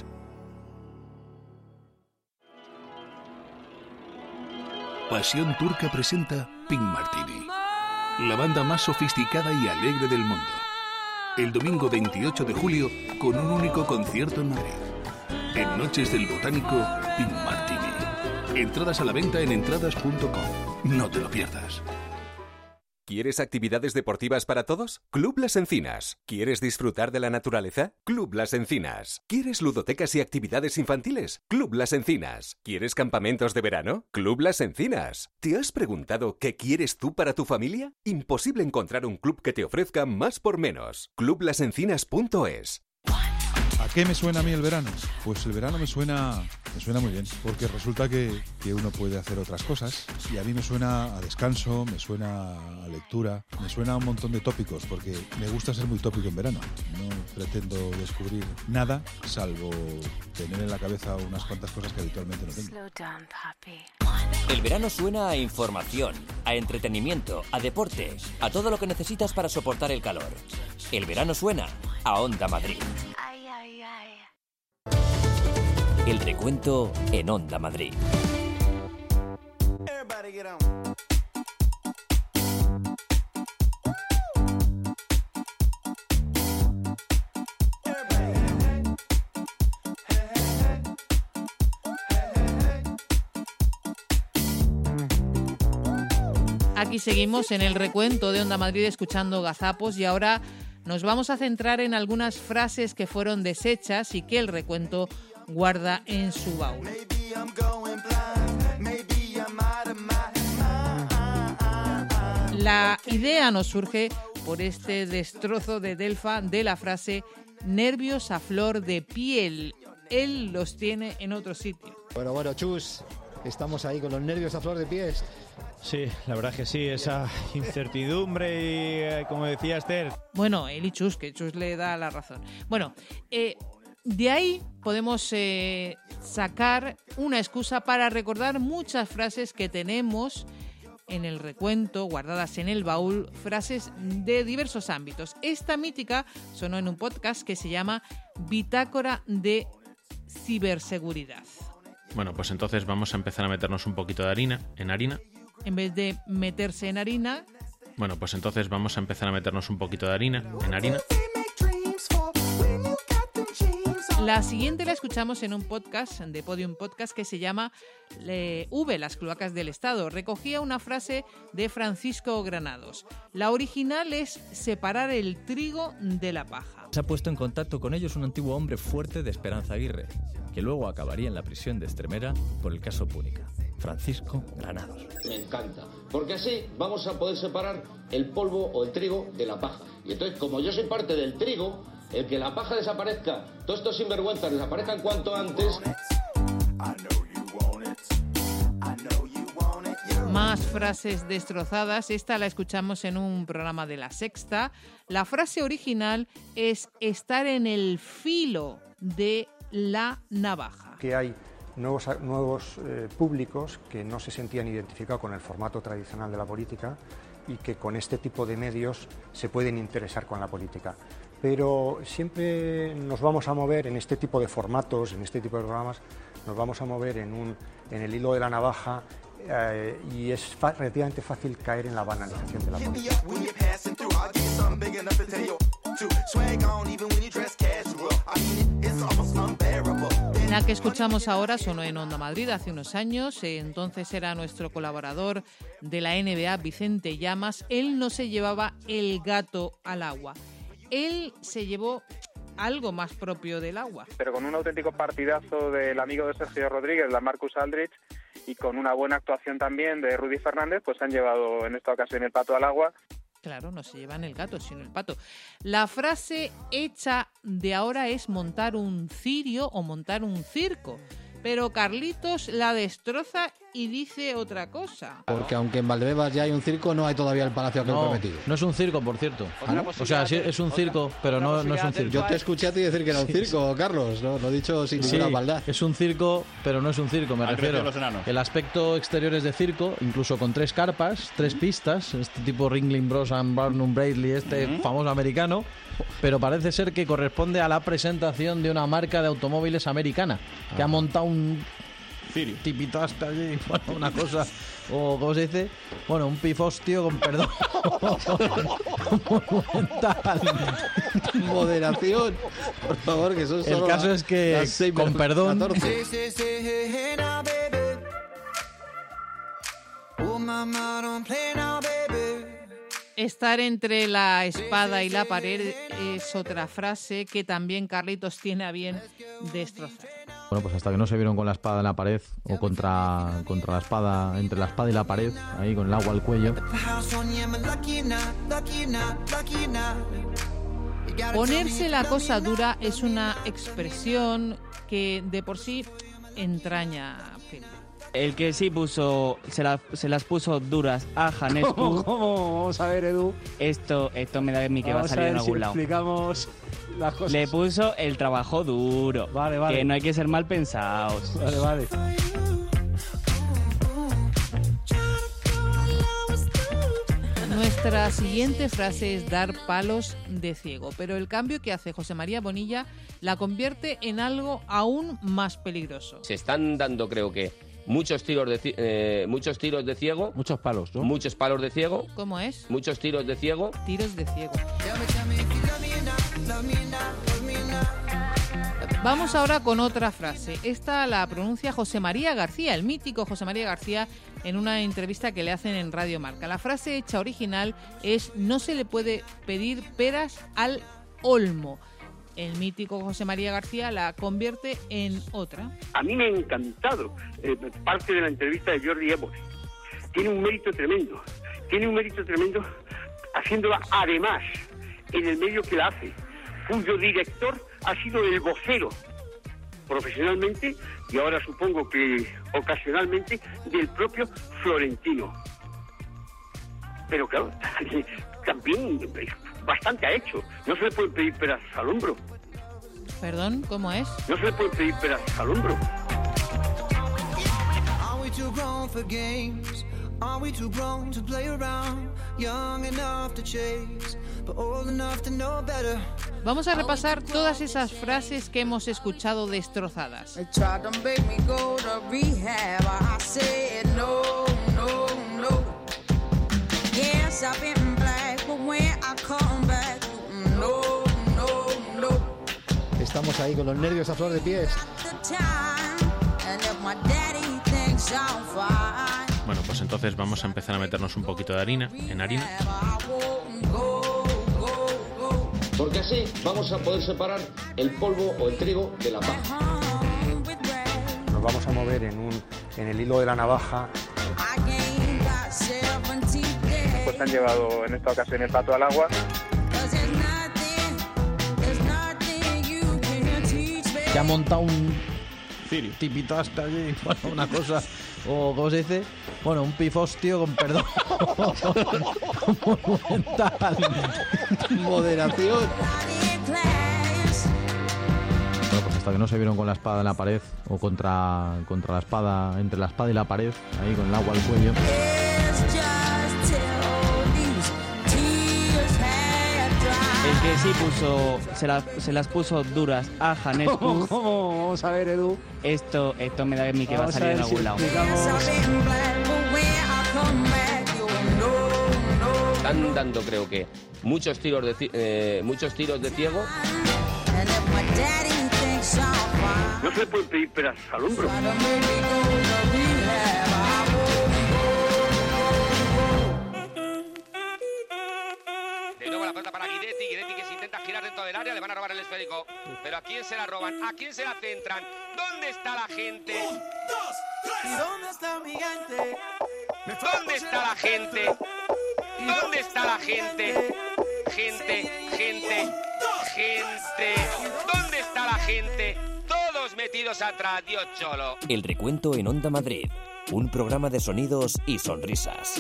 Pasión Turca presenta Pink Martini, la banda más sofisticada y alegre del mundo. El domingo veintiocho de julio, con un único concierto en Madrid. En Noches del Botánico, Pink Martini. Entradas a la venta en entradas punto com. No te lo pierdas. ¿Quieres actividades deportivas para todos? Club Las Encinas. ¿Quieres disfrutar de la naturaleza? Club Las Encinas. ¿Quieres ludotecas y actividades infantiles? Club Las Encinas. ¿Quieres campamentos de verano? Club Las Encinas. ¿Te has preguntado qué quieres tú para tu familia? Imposible encontrar un club que te ofrezca más por menos. club las encinas punto es. ¿A qué me suena a mí el verano? Pues el verano me suena, me suena muy bien, porque resulta que, que uno puede hacer otras cosas y a mí me suena a descanso, me suena a lectura, me suena a un montón de tópicos, porque me gusta ser muy tópico en verano. No pretendo descubrir nada, salvo tener en la cabeza unas cuantas cosas que habitualmente no tengo. El verano suena a información, a entretenimiento, a deporte, a todo lo que necesitas para soportar el calor. El verano suena a Onda Madrid. El recuento en Onda Madrid. Aquí seguimos en el recuento de Onda Madrid escuchando gazapos y ahora nos vamos a centrar en algunas frases que fueron deshechas y que el recuento guarda en su baúl. La idea nos surge por este destrozo de Delfa de la frase nervios a flor de piel. Él los tiene en otro sitio. Bueno, bueno, Chus, estamos ahí con los nervios a flor de piel. Sí, la verdad es que sí, esa incertidumbre y, eh, como decía Esther... Bueno, él y Chus, que Chus le da la razón. Bueno, eh, de ahí podemos eh, sacar una excusa para recordar muchas frases que tenemos en el recuento, guardadas en el baúl, frases de diversos ámbitos. Esta mítica sonó en un podcast que se llama Bitácora de Ciberseguridad. Bueno, pues entonces vamos a empezar a meternos un poquito de harina, en harina. En vez de meterse en harina... Bueno, pues entonces vamos a empezar a meternos un poquito de harina, en harina. La siguiente la escuchamos en un podcast, de Podium Podcast, que se llama eh, V, las cloacas del Estado. Recogía una frase de Francisco Granados. La original es separar el trigo de la paja. Se ha puesto en contacto con ellos un antiguo hombre fuerte de Esperanza Aguirre, que luego acabaría en la prisión de Extremera por el caso Púnica. Francisco Granados. Me encanta, porque así vamos a poder separar el polvo o el trigo de la paja. Y entonces, como yo soy parte del trigo, el que la paja desaparezca, todos estos sinvergüenzas desaparezcan cuanto antes. Más frases destrozadas. Esta la escuchamos en un programa de La Sexta. La frase original es estar en el filo de la navaja. Que hay nuevos, nuevos eh, públicos que no se sentían identificados con el formato tradicional de la política y que con este tipo de medios se pueden interesar con la política. Pero siempre nos vamos a mover en este tipo de formatos, en este tipo de programas, nos vamos a mover en, un, en el hilo de la navaja eh, y es fa- relativamente fácil caer en la banalización de la política. La que escuchamos ahora sonó en Onda Madrid hace unos años, entonces era nuestro colaborador de la N B A, Vicente Llamas. Él no se llevaba el gato al agua, él se llevó algo más propio del agua. Pero con un auténtico partidazo del amigo de Sergio Rodríguez, la Marcus Aldrich, y con una buena actuación también de Rudy Fernández, pues han llevado en esta ocasión el pato al agua. Claro, no se llevan el gato, sino el pato. La frase hecha de ahora es montar un cirio o montar un circo. Pero Carlitos la destroza y dice otra cosa. Porque aunque en Valdebebas ya hay un circo, no hay todavía el Palacio aquel No, prometido. no es un circo, por cierto. ¿Ah, no? O sea, sí, es un circo, pero no, no es un circo. Yo te escuché a ti decir que era un circo, Carlos. No, lo he dicho sin ninguna Sí, maldad. es un circo, pero no es un circo, me Han refiero. crecido los enanos. El aspecto exterior es de circo, incluso con tres carpas, tres pistas, este tipo Ringling Bros. And Barnum Bradley, este Ujú. famoso americano, pero parece ser que corresponde a la presentación de una marca de automóviles americana, que ha montado un tipito hasta allí, bueno, una cosa, o ¿cómo se dice? Bueno, un pifostio, con perdón, monumental. Moderación, por favor, que son El solo caso las- es que, las seis con menos perdón, catorce. Estar entre la espada y la pared es otra frase que también Carlitos tiene a bien destrozar. bueno, pues hasta que no se vieron con la espada en la pared o contra, contra la espada, entre la espada y la pared, ahí con el agua al cuello. Ponerse la cosa dura es una expresión que de por sí entraña peligro. El que sí puso, se, la- se las puso duras a Janescu. ¿Cómo, cómo? Vamos a ver, Edu. Esto, esto me da a mí que Vamos va a salir ver en si algún lado. explicamos las cosas. Le puso el trabajo duro. Vale, vale. Que no hay que ser mal pensados. Vale, vale. Nuestra siguiente frase es dar palos de ciego, pero el cambio que hace José María Bonilla la convierte en algo aún más peligroso. Se están dando, creo que, muchos tiros de, ci- eh, muchos tiros de ciego. Muchos palos, ¿no? Muchos palos de ciego. ¿Cómo es? Muchos tiros de ciego. Tiros de ciego. Vamos ahora con otra frase. Esta la pronuncia José María García, el mítico José María García, en una entrevista que le hacen en Radio Marca. La frase hecha original es: no se le puede pedir peras al olmo. El mítico José María García la convierte en otra. A mí me ha encantado eh, parte de la entrevista de Jordi Évole. Tiene un mérito tremendo. Tiene un mérito tremendo haciéndola además en el medio que la hace, cuyo director ha sido el vocero profesionalmente y ahora supongo que ocasionalmente del propio Florentino. Pero claro, también bastante ha hecho. No se le pueden pedir peras al hombro. Perdón, ¿cómo es? No se le pueden pedir peras al hombro. Are we too grown for games? Are we too grown to play around? Young enough to chase, but old enough to know better. Vamos a repasar todas esas frases que hemos escuchado destrozadas. They tried to make me go to rehab. I said no, no, no. Yes, I've been black, but when I come back, no, no, no. Estamos ahí con los nervios a flor de pies. The time, and if my daddy thinks I'm fine, Bueno, pues entonces vamos a empezar a meternos un poquito de harina, en harina. I won't go, go, go. Porque así vamos a poder separar el polvo o el trigo de la paja. Nos vamos a mover en, un, en el hilo de la navaja. I ain't got seventeen days. Pues han llevado en esta ocasión el pato al agua. Cause there's nothing, there's nothing you can teach me. Que ha montado un tipito hasta allí, bueno, una cosa, o ¿cómo se dice? Bueno, un pifostio, con perdón, monumental. Moderación. Bueno, pues hasta que no se vieron con la espada en la pared o contra, contra la espada, entre la espada y la pared, ahí con el agua al cuello. It's just till these tears had dried. El que sí puso, se, la- se las puso duras a Janescu. ¿Cómo, cómo? Vamos a ver, Edu. Esto, esto me da a mí que va a Vamos a salir en ver si algún lado. Yes, I've been black, están dando, creo que, muchos tiros de, ci- eh, muchos tiros de ciego. No se le pueden pedir peras al hombro. De nuevo la pelota para Guidetti, Guidetti que se intenta girar dentro del área, le van a robar el esférico. Pero ¿a quién se la roban? ¿A quién se la centran? ¿Dónde está la gente? Un, dos, tres. ¿Dónde está mi gente? ¿Dónde está la gente? ¿Dónde está la gente? Gente, gente, gente. ¿Dónde está la gente? Todos metidos atrás, Dios cholo. El recuento en Onda Madrid, un programa de sonidos y sonrisas.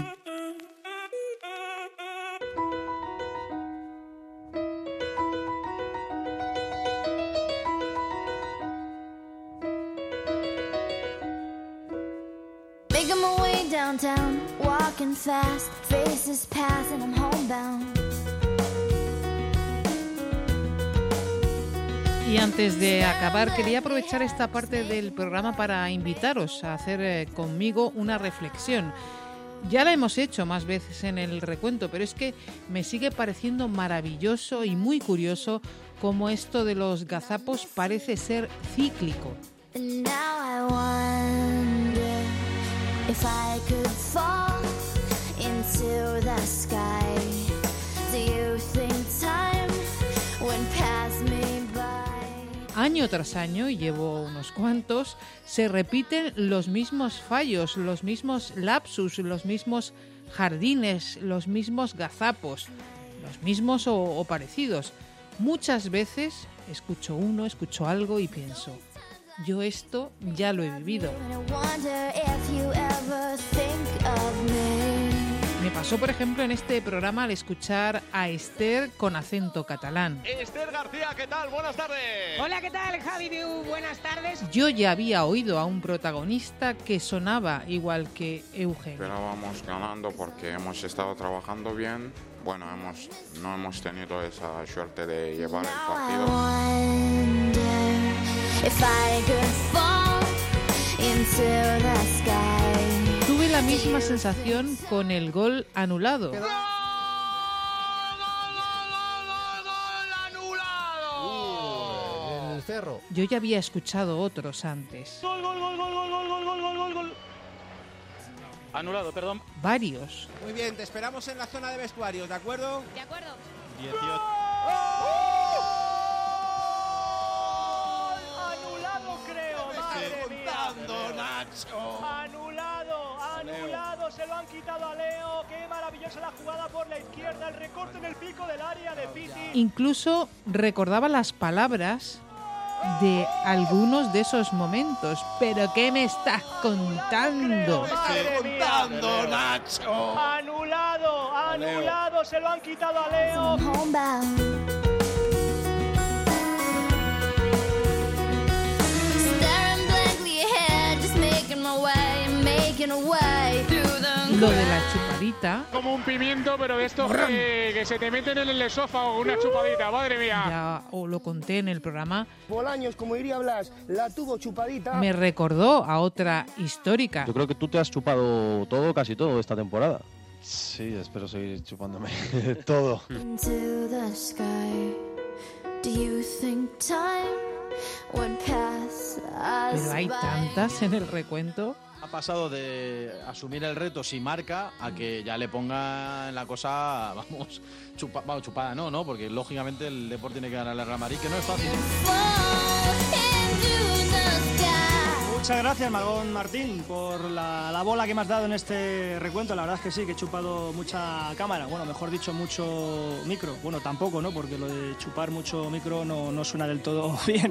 Making my way downtown, walking fast, faces pass and I'm homebound. Y antes de acabar, quería aprovechar esta parte del programa para invitaros a hacer eh, conmigo una reflexión. Ya la hemos hecho más veces en el recuento, pero es que me sigue pareciendo maravilloso y muy curioso cómo esto de los gazapos parece ser cíclico. And now I wonder if I could fall into the sky. Do you think time would pass me by? Año tras año, y llevo unos cuantos, se repiten los mismos fallos, los mismos lapsus, los mismos jardines, los mismos gazapos, los mismos o, o parecidos. Muchas veces escucho uno, escucho algo y pienso, yo esto ya lo he vivido. Me pasó, por ejemplo, en este programa al escuchar a Esther con acento catalán. Esther García, ¿qué tal? Buenas tardes. Hola, ¿qué tal, Javi? Buenas tardes. Yo ya había oído a un protagonista que sonaba igual que Eugenio. Pero vamos ganando porque hemos estado trabajando bien. Bueno, hemos, no hemos tenido esa suerte de llevar el partido. Tuve la misma sensación con el gol anulado. En el cerro. Yo ya había escuchado otros antes. Gol, gol, gol, gol, gol, gol, gol, gol, gol, gol. Anulado, perdón. Varios. Muy bien, te esperamos en la zona de vestuarios, ¿de acuerdo? De acuerdo. dieciocho. Anulado, creo. Madre mía. Nacho. Anulado, anulado. Se lo han quitado a Leo. Qué maravillosa la jugada por la izquierda. El recorte en el pico del área de Piti. Incluso recordaba las palabras de algunos de esos momentos. ¿Pero qué me estás contando? contando, Nacho. Anulado, anulado. Se lo han quitado a Leo. Lo de la chupadita. Como un pimiento, pero de estos que, que se te meten en el esófago una chupadita, madre mía. Ya o lo conté en el programa. Bolaños, como diría Blas, la tuvo chupadita. Me recordó a otra histórica. Yo creo que tú te has chupado todo, casi todo esta temporada. Sí, espero seguir chupándome todo. Pero hay tantas en el recuento. Ha pasado de asumir el reto si marca a que ya le pongan la cosa, vamos, chupa, vamos chupada, no, no, porque lógicamente el Depor tiene que ganar al Real Madrid, que no es fácil. Muchas gracias, Margón Martín, por la, la bola que me has dado en este recuento. La verdad es que sí, que he chupado mucha cámara. Bueno, mejor dicho, mucho micro. Bueno, tampoco, ¿no? Porque lo de chupar mucho micro no, no suena del todo bien.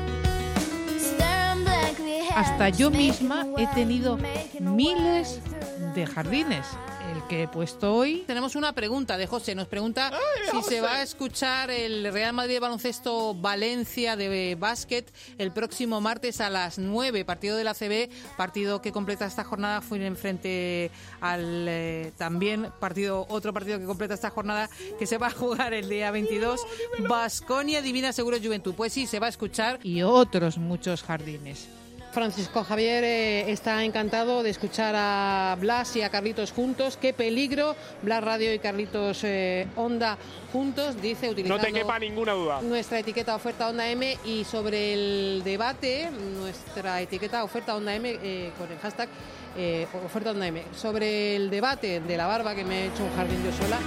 Hasta yo misma he tenido miles de jardines, el que he puesto hoy. Tenemos una pregunta de José, nos pregunta si José. se va a escuchar el Real Madrid de baloncesto Valencia de básquet el próximo martes a las nueve, partido de la A C B, partido que completa esta jornada, fue en frente al eh, también partido, otro partido que completa esta jornada que se va a jugar el día veintidós, Baskonia Divina Seguros Juventud. Pues sí, se va a escuchar, y otros muchos jardines. Francisco Javier eh, está encantado de escuchar a Blas y a Carlitos juntos. Qué peligro, Blas Radio y Carlitos eh, Onda juntos, dice, utilizando No te quepa ninguna duda. nuestra etiqueta Oferta Onda M. Y sobre el debate, nuestra etiqueta Oferta Onda M eh, con el hashtag eh, Oferta Onda M. Sobre el debate de la barba, que me he hecho un jardín yo sola.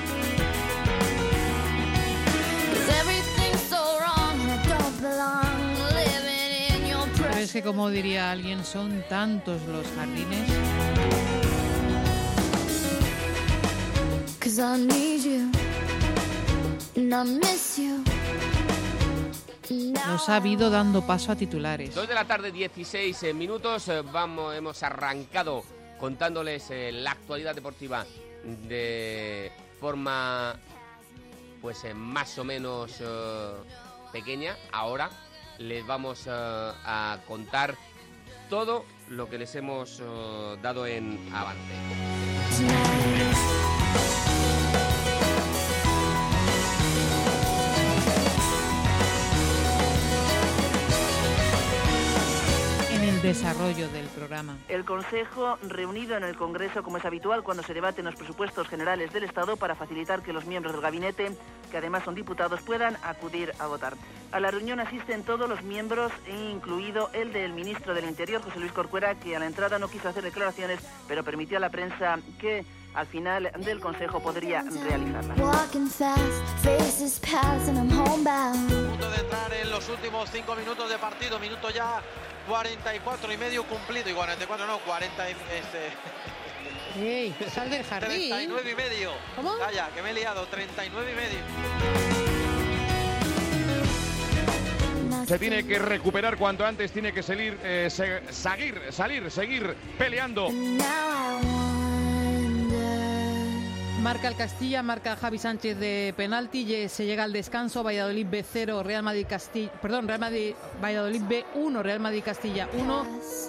Pero es que, como diría alguien, son tantos los jardines. Nos ha habido dando paso a titulares. Dos de la tarde, dieciséis minutos. eh, Vamos, hemos arrancado contándoles eh, la actualidad deportiva de forma, pues, eh, más o menos eh, pequeña. Ahora les vamos uh, a contar todo lo que les hemos uh, dado en avance. En el desarrollo del programa. El Consejo reunido en el Congreso, como es habitual cuando se debaten los presupuestos generales del Estado, para facilitar que los miembros del gabinete, que además son diputados, puedan acudir a votar. A la reunión asisten todos los miembros, incluido el del ministro del Interior, José Luis Corcuera, que a la entrada no quiso hacer declaraciones, pero permitió a la prensa que al final del Consejo podría realizarlas. Punto de entrar en los últimos cinco minutos de partido, minuto ya cuarenta y cuatro y medio cumplido, y cuarenta y cuatro no, cuarenta y... Este... ¡Ey, sal del jardín! treinta y nueve y medio. ¿Cómo? Calla, que me he liado, treinta y nueve y medio. Se tiene que recuperar cuanto antes, tiene que salir, eh, se, seguir, salir, seguir peleando. Marca el Castilla, marca Javi Sánchez de penalti, y se llega al descanso. Valladolid B cero, Real Madrid Castilla, perdón, Real Madrid, Valladolid B uno, Real Madrid Castilla uno.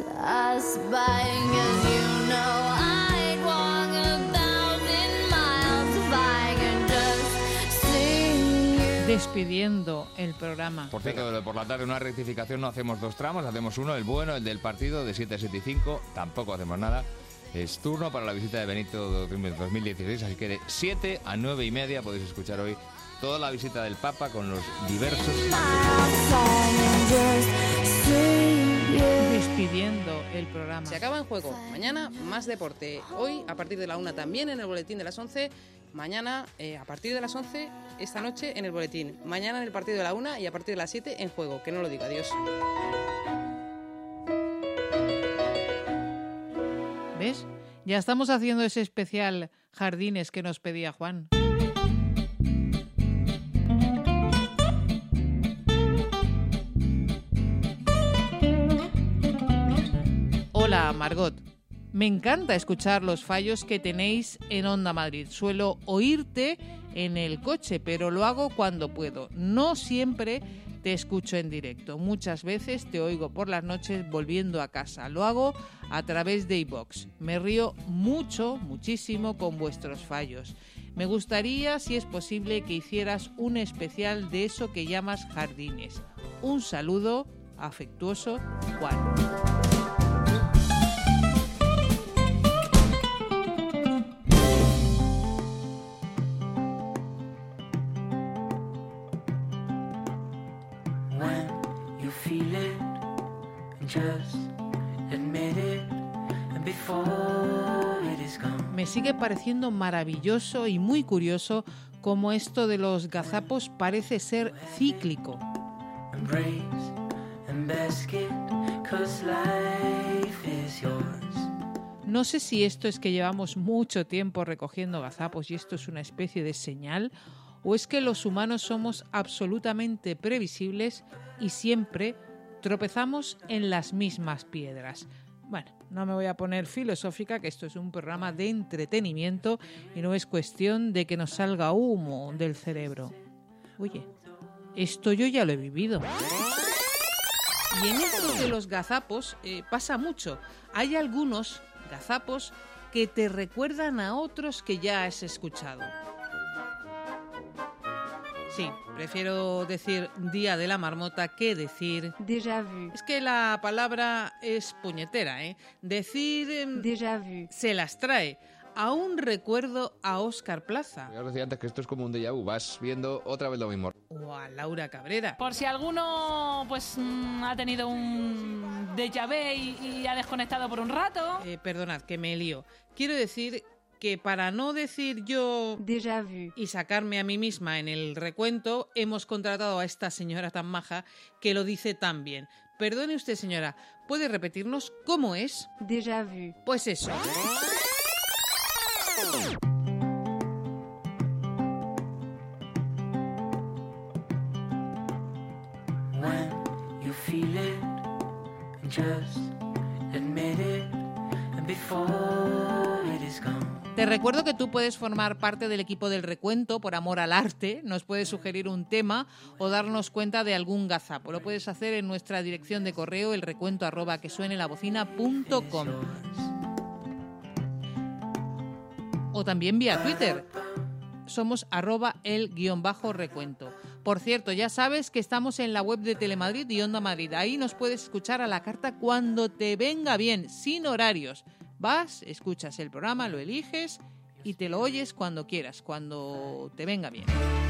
Despidiendo el programa. Por cierto, por la tarde una rectificación, no hacemos dos tramos, hacemos uno, el bueno, el del partido, de siete a siete y cinco, tampoco hacemos nada. Es turno para la visita de Benito dos mil dieciséis, así que de siete a nueve y media podéis escuchar hoy toda la visita del Papa con los diversos... Despidiendo el programa. Se acaba En Juego. Mañana más deporte. Hoy a partir de la una también en el boletín de las once. Mañana eh, a partir de las once, esta noche en el boletín. Mañana en el partido de la una y a partir de las siete En Juego. Que no lo diga. Adiós. ¿Ves? Ya estamos haciendo ese especial jardines que nos pedía Juan. Hola, Margot. Me encanta escuchar los fallos que tenéis en Onda Madrid. Suelo oírte en el coche, pero lo hago cuando puedo. No siempre te escucho en directo. Muchas veces te oigo por las noches volviendo a casa. Lo hago a través de iVoox. Me río mucho, muchísimo con vuestros fallos. Me gustaría, si es posible, que hicieras un especial de eso que llamas jardines. Un saludo afectuoso, Juan. Me sigue pareciendo maravilloso y muy curioso cómo esto de los gazapos parece ser cíclico. No sé si esto es que llevamos mucho tiempo recogiendo gazapos y esto es una especie de señal, o es que los humanos somos absolutamente previsibles y siempre tropezamos en las mismas piedras. Bueno, no me voy a poner filosófica, que esto es un programa de entretenimiento y no es cuestión de que nos salga humo del cerebro. Oye, esto yo ya lo he vivido. Y en esto de los gazapos eh, pasa mucho. Hay algunos gazapos que te recuerdan a otros que ya has escuchado. Sí, prefiero decir Día de la Marmota que decir déjà vu. Es que la palabra es puñetera, ¿eh? Decir eh, déjà vu se las trae. Aún recuerdo a Óscar Plaza. Ya os decía antes que esto es como un déjà vu, vas viendo otra vez lo mismo. O a Laura Cabrera. Por si alguno pues mmm, ha tenido un déjà vu y, y ha desconectado por un rato. Eh, perdonad, que me lío. Quiero decir que para no decir yo déjà vu y sacarme a mí misma en el recuento, hemos contratado a esta señora tan maja que lo dice tan bien. Perdone usted, señora, ¿puede repetirnos cómo es? Déjà vu. Pues eso. When you feel it, just admit it, and before it is gone. Te recuerdo que tú puedes formar parte del equipo del recuento por amor al arte, nos puedes sugerir un tema o darnos cuenta de algún gazapo. Lo puedes hacer en nuestra dirección de correo, el recuento arroba que suene la bocina punto com. O también vía Twitter. Somos arroba el guión bajo recuento. Por cierto, ya sabes que estamos en la web de Telemadrid y Onda Madrid. Ahí nos puedes escuchar a la carta cuando te venga bien, sin horarios. Vas, escuchas el programa, lo eliges y te lo oyes cuando quieras, cuando te venga bien.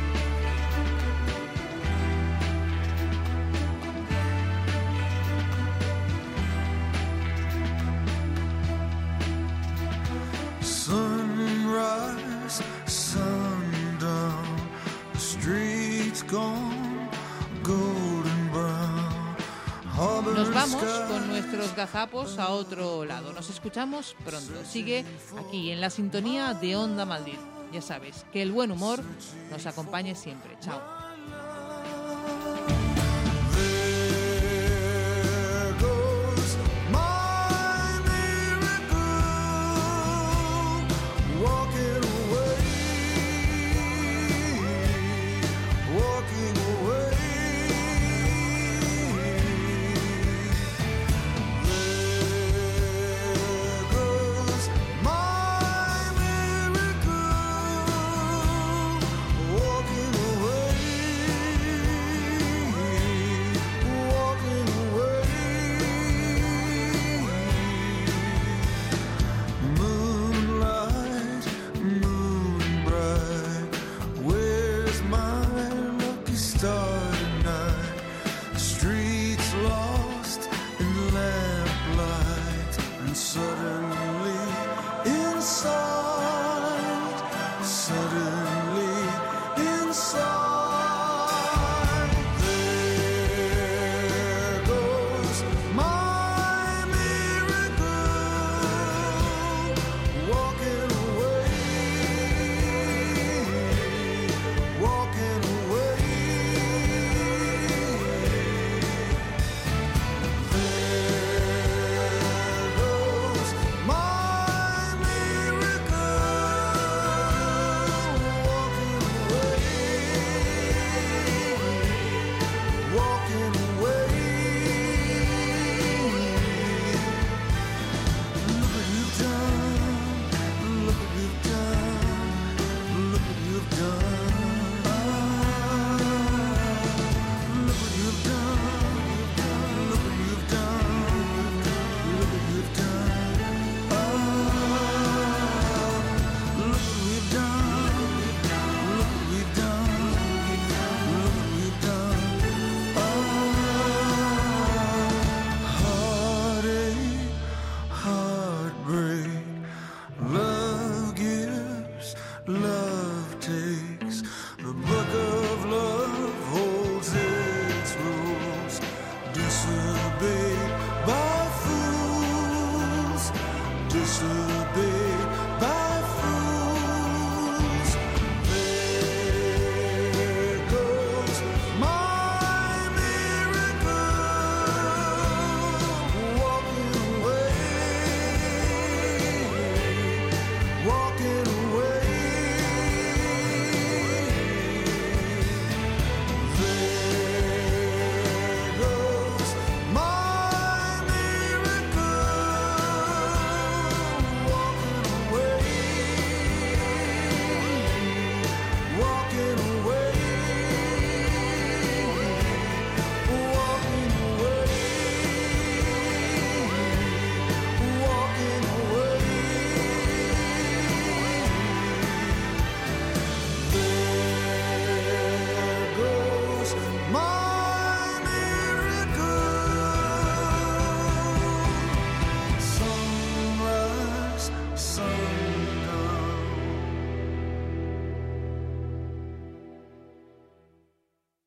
Sunrise, sundown, the streets gone golden brown. Nos vamos con nuestros gazapos a otro lado. Nos escuchamos pronto. Sigue aquí en la sintonía de Onda Madrid. Ya sabes, que el buen humor nos acompañe siempre. Chao.